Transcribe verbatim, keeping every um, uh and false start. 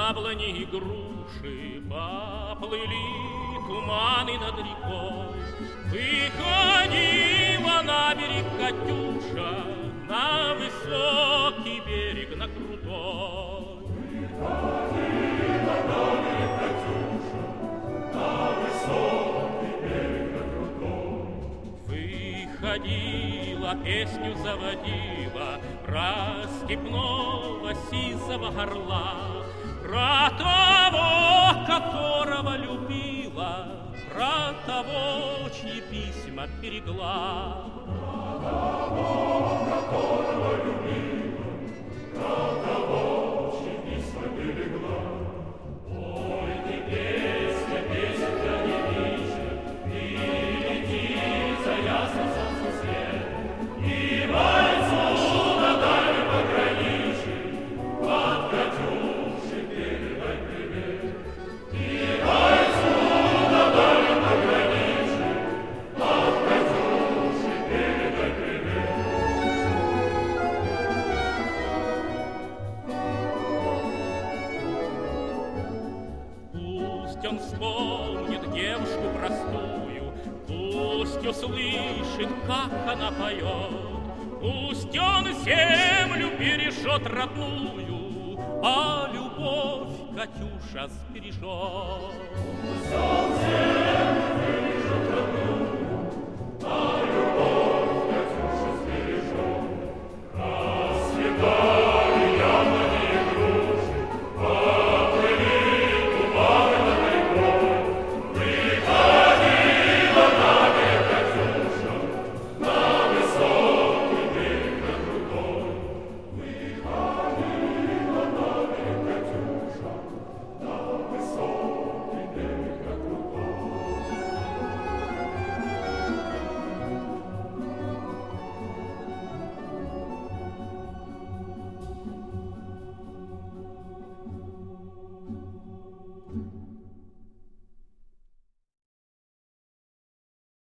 яблони и груши, поплыли туманы над рекой. Выходила на берег Катюша, на высокий берег, на крутой. Выходила на берег Катюша, на высокий берег, на крутой. Выходила, песню заводила про степного сизого орла, про того, которого любила, про того, чьи письма берегла. Про того, которого любила, про того, чьи письма берегла. Ой, ты песня, песенка не вечер, ты лети за ясным солнцем свет, и бойцу на дальнем пограничье от Катюши передай привет. И бойцу на дальнем пограничье от Катюши передай привет. Пусть он вспомнит девушку простую, пусть услышит, как она поет, пусть он землю бережет родную, а любовь Катюша сбережет. Пусть он землю